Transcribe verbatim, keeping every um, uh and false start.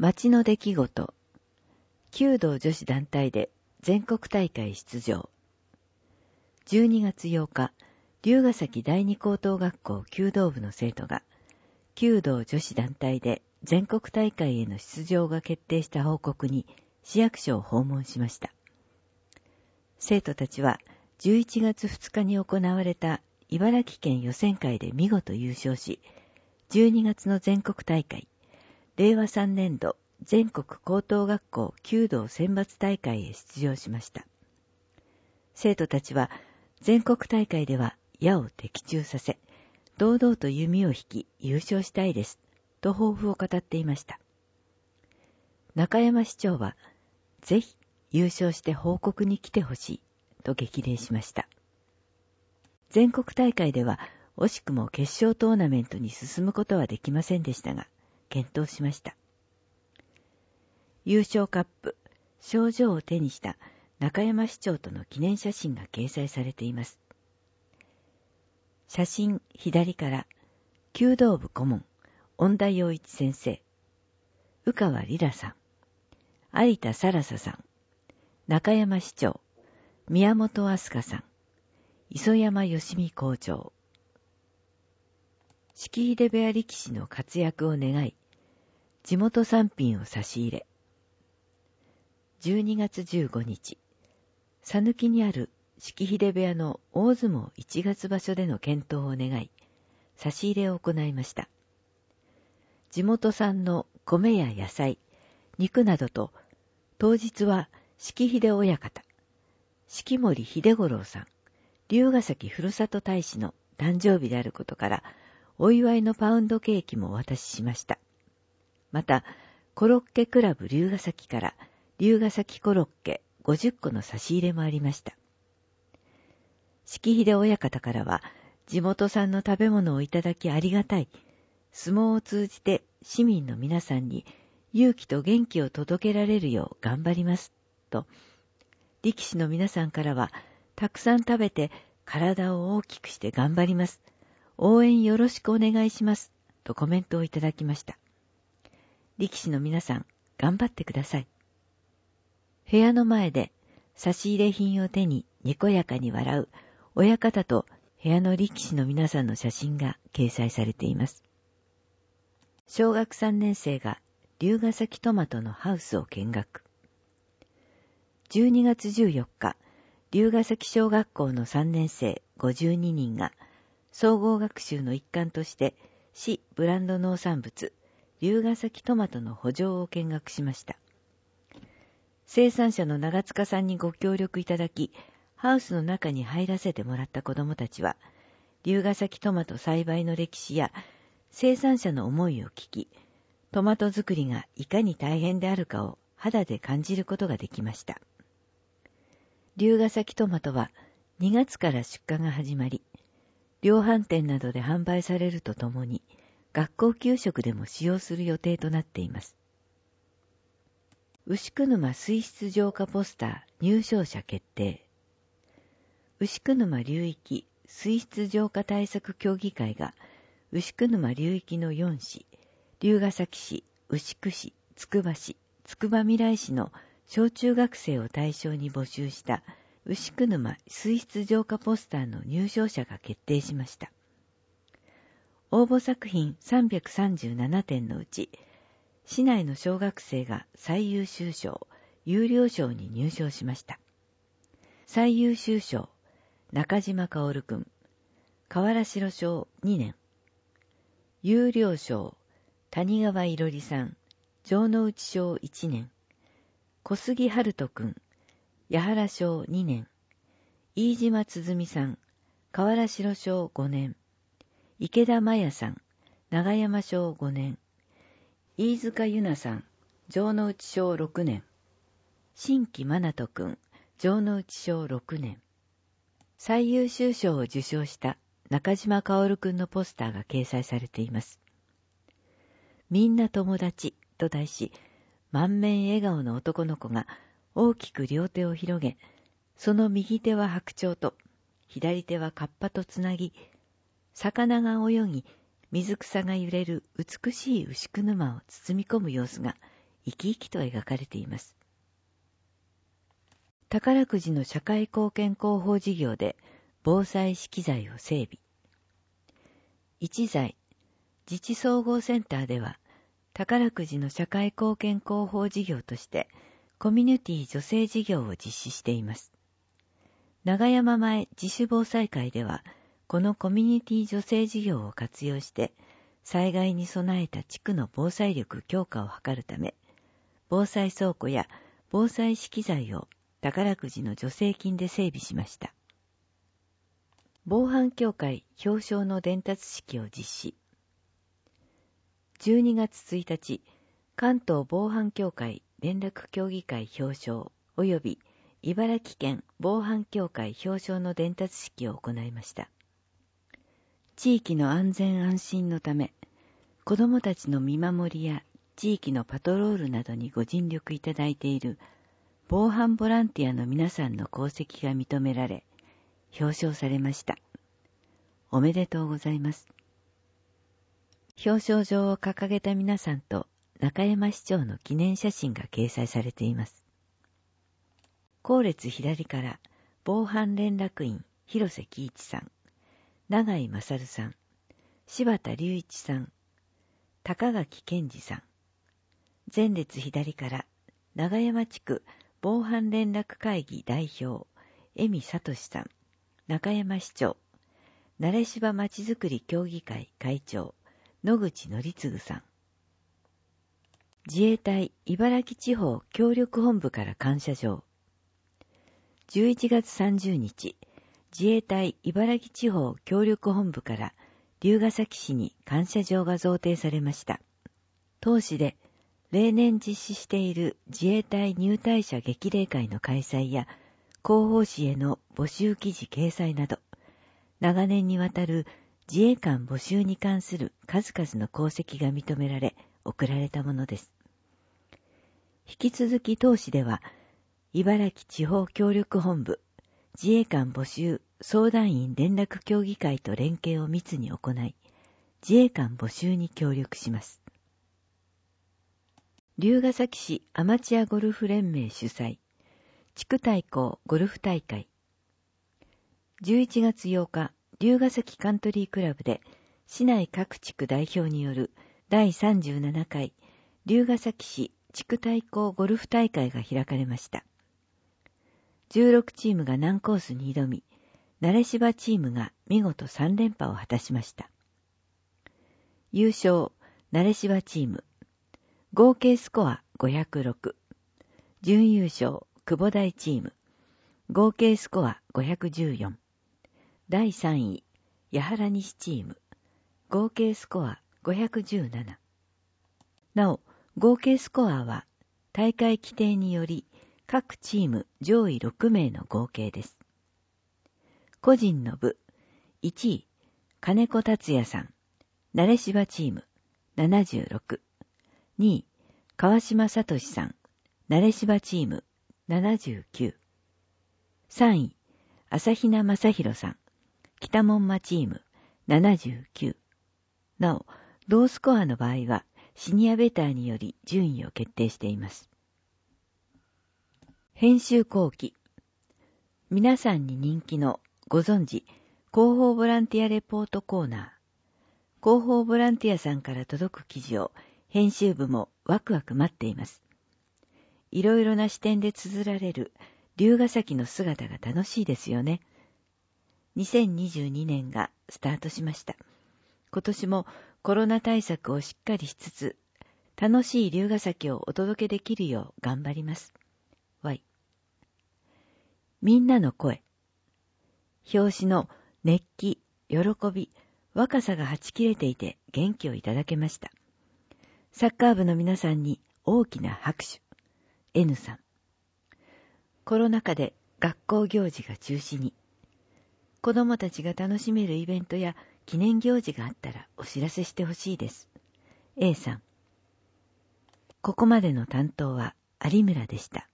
町の出来事。弓道女子団体で全国大会出場。じゅうにがつようか、龍ヶ崎第二高等学校弓道部の生徒が、弓道女子団体で全国大会への出場が決定した報告に市役所を訪問しました。生徒たちはじゅういちがつふつかに行われた茨城県予選会で見事優勝し、じゅうにがつの全国大会、れいわさんねんど全国高等学校弓道選抜大会へ出場しました。生徒たちは全国大会では矢を的中させ、堂々と弓を引き優勝したいです、と抱負を語っていました。中山市長は、ぜひ優勝して報告に来てほしい、と激励しました。全国大会では惜しくも決勝トーナメントに進むことはできませんでしたが、健闘しました。優勝カップ、賞状を手にした中山市長との記念写真が掲載されています。写真左から、弓道部顧問、恩田洋一先生、宇川里良さん、有田さらささん、中山市長、宮本明日香さん、磯山義美校長。式秀部屋力士の活躍を願い、地元産品を差し入れ。じゅうにがつじゅうごにち、さぬきにある式秀部屋の大相撲いちがつばしょでの健闘を願い、差し入れを行いました。地元産の米や野菜、肉などと、当日は式秀親方、式守秀五郎さん、龍ヶ崎ふるさと大使の誕生日であることから、お祝いのパウンドケーキもお渡ししました。また、コロッケクラブ龍ヶ崎から龍ヶ崎コロッケごじゅっこの差し入れもありました。式秀親方からは、地元産の食べ物をいただきありがたい。相撲を通じて市民の皆さんに勇気と元気を届けられるよう頑張ります。と、力士の皆さんからは、たくさん食べて体を大きくして頑張ります。応援よろしくお願いします。とコメントをいただきました。力士の皆さん、頑張ってください。部屋の前で差し入れ品を手ににこやかに笑う親方と部屋の力士の皆さんの写真が掲載されています。小学さんねんせいが龍ヶ崎トマトのハウスを見学。じゅうにがつじゅうよっか、龍ヶ崎小学校のさんねんせいごじゅうににんが総合学習の一環として市ブランド農産物龍ヶ崎トマトの圃場を見学しました。生産者の長塚さんにご協力いただき、ハウスの中に入らせてもらった子どもたちは、龍ヶ崎トマト栽培の歴史や生産者の思いを聞き、トマト作りがいかに大変であるかを肌で感じることができました。龍ヶ崎トマトはにがつから出荷が始まり、量販店などで販売されるとともに、学校給食でも使用する予定となっています。牛久沼水質浄化ポスター入賞者決定。牛久沼流域水質浄化対策協議会が牛久沼流域のよんし、龍ヶ崎市、牛久市、つくば市、つくばみらい市の小中学生を対象に募集した牛久沼水質浄化ポスターの入賞者が決定しました。応募作品さんびゃくさんじゅうななてんのうち、市内の小学生が最優秀賞、優良賞に入賞しました。最優秀賞、中島薫くん、河原城賞にねん。優良賞、谷川いろりさん、城之内賞いちねん。小杉春人くん、八原賞にねん。飯島つづみさん、河原城賞ごねん。池田真也さん、長山賞ごねん。飯塚ゆなさん、城之内賞ろくねん。新木真人くん、城之内賞ろくねん。最優秀賞を受賞した中島薫くんのポスターが掲載されています。みんな友達と題し、満面笑顔の男の子が大きく両手を広げ、その右手は白鳥と、左手はカッパとつなぎ、魚が泳ぎ、水草が揺れる美しい牛久沼を包み込む様子が生き生きと描かれています。宝くじの社会貢献広報事業で防災資機材を整備。一材、自治総合センターでは、宝くじの社会貢献広報事業として、コミュニティ助成事業を実施しています。長山前自主防災会では、このコミュニティ助成事業を活用して、災害に備えた地区の防災力強化を図るため、防災倉庫や防災資機材を宝くじの助成金で整備しました。防犯協会表彰の伝達式を実施。じゅうにがつついたち、関東防犯協会連絡協議会表彰及び茨城県防犯協会表彰の伝達式を行いました。地域の安全安心のため、子どもたちの見守りや地域のパトロールなどにご尽力いただいている防犯ボランティアの皆さんの功績が認められ、表彰されました。おめでとうございます。表彰状を掲げた皆さんと中山市長の記念写真が掲載されています。後列左から防犯連絡員広瀬喜一さん、永井勝さん、柴田隆一さん、高垣健二さん。前列左から長山地区防犯連絡会議代表江見聡さん、中山市長、慣芝まちづくり協議会会長野口則次さん。自衛隊茨城地方協力本部から感謝状。じゅういちがつさんじゅうにち、自衛隊茨城地方協力本部から龍ケ崎市に感謝状が贈呈されました。当市で例年実施している自衛隊入隊者激励会の開催や広報誌への募集記事掲載など、長年にわたる自衛官募集に関する数々の功績が認められ、贈られたものです。引き続き当市では、茨城地方協力本部、自衛官募集相談員連絡協議会と連携を密に行い、自衛官募集に協力します。龍ケ崎市アマチュアゴルフ連盟主催、地区対抗ゴルフ大会。じゅういちがつようか、龍ケ崎カントリークラブで、市内各地区代表によるだいさんじゅうななかい龍ケ崎市地区対抗ゴルフ大会が開かれました。じゅうろくチームが難コースに挑み、慣芝チームが見事さんれんぱを果たしました。優勝、慣芝チーム。合計スコアごひゃくろく。準優勝、久保台チーム。合計スコアごひゃくじゅうよん。だいさんい、八原西チーム。合計スコアごひゃくじゅうなな。なお、合計スコアは大会規定により各チーム上位ろくめいの合計です。個人の部、いちい、金子達也さん、慣芝チーム、ななじゅうろく。にい、川島聡さん、慣芝チーム、ななじゅうきゅう。さんい、朝比奈正宏さん、北門馬チーム、ななじゅうきゅう。なお、同スコアの場合は、シニアベターにより順位を決定しています。編集後期。皆さんに人気のご存知、広報ボランティアレポートコーナー。広報ボランティアさんから届く記事を編集部もワクワク待っています。いろいろな視点で綴られる龍ケ崎の姿が楽しいですよね。にせんにじゅうにねんがスタートしました。今年もコロナ対策をしっかりしつつ、楽しい龍ケ崎をお届けできるよう頑張ります。Y。みんなの声。表紙の熱気、喜び、若さがはち切れていて元気をいただけました。サッカー部の皆さんに大きな拍手。N さん。コロナ禍で学校行事が中止に。子供たちが楽しめるイベントや記念行事があったらお知らせしてほしいです。A さん。ここまでの担当は有村でした。